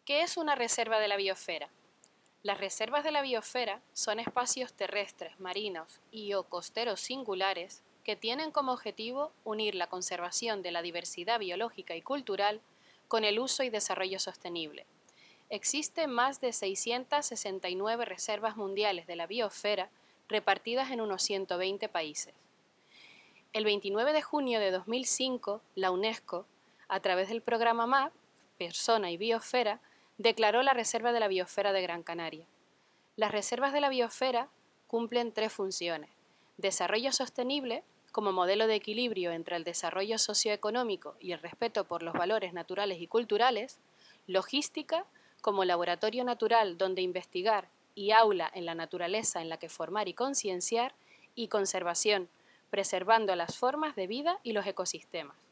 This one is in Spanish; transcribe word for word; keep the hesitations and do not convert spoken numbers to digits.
¿Qué es una reserva de la biosfera? Las reservas de la biosfera son espacios terrestres, marinos y o costeros singulares que tienen como objetivo unir la conservación de la diversidad biológica y cultural con el uso y desarrollo sostenible. Existen más de seiscientas sesenta y nueve reservas mundiales de la biosfera repartidas en unos ciento veinte países. El veintinueve de junio de dos mil cinco, la UNESCO, a través del programa M A P, Persona y Biosfera, declaró la Reserva de la Biosfera de Gran Canaria. Las reservas de la biosfera cumplen tres funciones: desarrollo sostenible, como modelo de equilibrio entre el desarrollo socioeconómico y el respeto por los valores naturales y culturales; logística, como laboratorio natural donde investigar y aula en la naturaleza en la que formar y concienciar; y conservación, preservando las formas de vida y los ecosistemas.